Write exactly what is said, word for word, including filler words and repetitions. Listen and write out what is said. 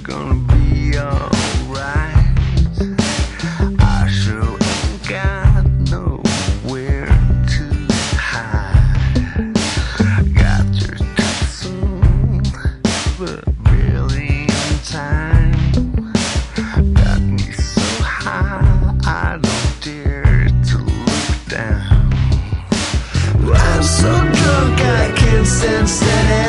gonna be alright. I sure ain't got nowhere to hide. Got your too soon, but barely in time. Got me so high, I don't dare to look down. I'm so drunk I can't stand steady.